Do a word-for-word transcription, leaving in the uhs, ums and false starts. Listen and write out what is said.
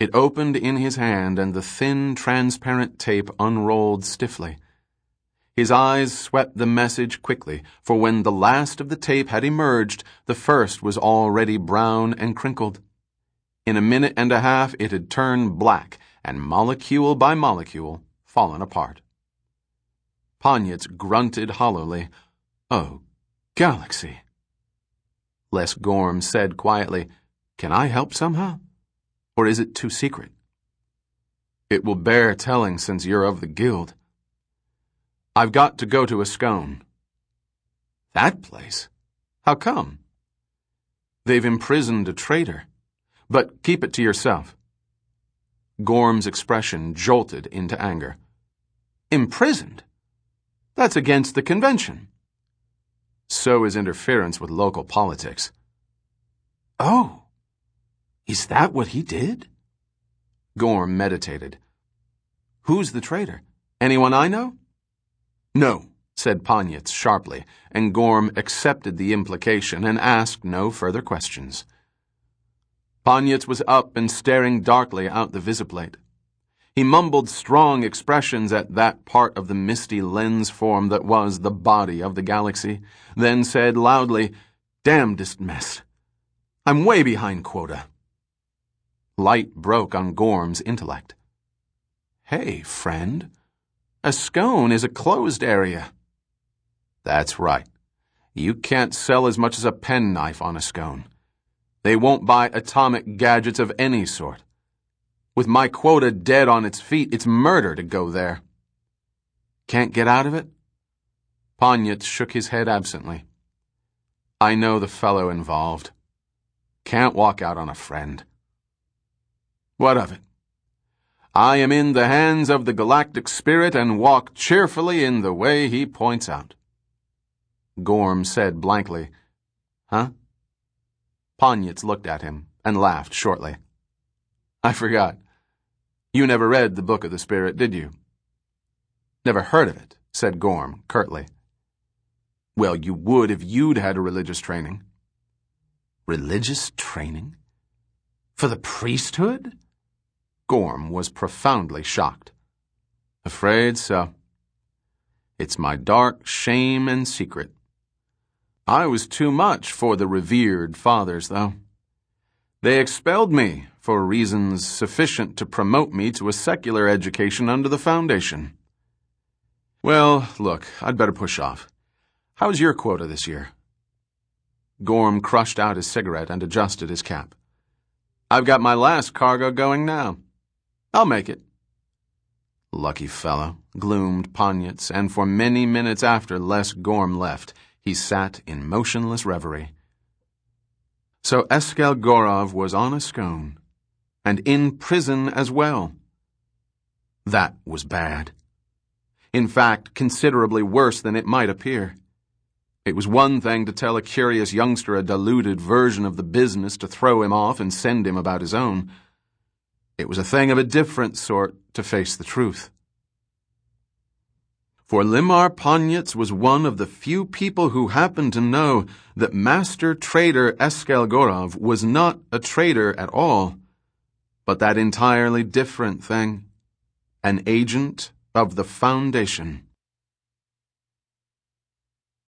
It opened in his hand, and the thin, transparent tape unrolled stiffly. His eyes swept the message quickly, for when the last of the tape had emerged, the first was already brown and crinkled. In a minute and a half it had turned black, and molecule by molecule, fallen apart. Ponyitz grunted hollowly. "Oh, Galaxy." Les Gorm said quietly, "Can I help somehow? Or is it too secret?" "It will bear telling since you're of the guild. I've got to go to Ascone." "That place? How come?" "They've imprisoned a traitor. But keep it to yourself." Gorm's expression jolted into anger. "Imprisoned? That's against the convention." "So is interference with local politics." "Oh, is that what he did?" Gorm meditated. "Who's the traitor? Anyone I know?" "No," said Ponyitz sharply, and Gorm accepted the implication and asked no further questions. Ponyitz was up and staring darkly out the visiplate. He mumbled strong expressions at that part of the misty lens form that was the body of the galaxy, then said loudly, "Damnedest mess. I'm way behind quota." Light broke on Gorm's intellect. "Hey, friend, Ascone is a closed area." "That's right. You can't sell as much as a penknife on Ascone. They won't buy atomic gadgets of any sort. With my quota dead on its feet, it's murder to go there." "Can't get out of it?" Ponyitz shook his head absently. "I know the fellow involved. Can't walk out on a friend." "What of it? I am in the hands of the galactic spirit and walk cheerfully in the way he points out." Gorm said blankly, "Huh?" Ponyitz looked at him and laughed shortly. "I forgot. You never read the Book of the Spirit, did you?" "Never heard of it," said Gorm curtly. "Well, you would if you'd had a religious training." "Religious training? For the priesthood?" Gorm was profoundly shocked. "Afraid so. It's my dark shame and secret. I was too much for the revered fathers, though. They expelled me for reasons sufficient to promote me to a secular education under the Foundation. Well, look, I'd better push off. How's your quota this year?" Gorm crushed out his cigarette and adjusted his cap. "I've got my last cargo going now. I'll make it." "Lucky fellow," gloomed Ponyitz, and for many minutes after Les Gorm left, he sat in motionless reverie. So Eskel Gorov was on Ascone, and in prison as well. That was bad. In fact, considerably worse than it might appear. It was one thing to tell a curious youngster a diluted version of the business to throw him off and send him about his own. It was a thing of a different sort to face the truth. For Limar Ponyitz was one of the few people who happened to know that Master Trader Eskel Gorov was not a traitor at all, but that entirely different thing, an agent of the Foundation.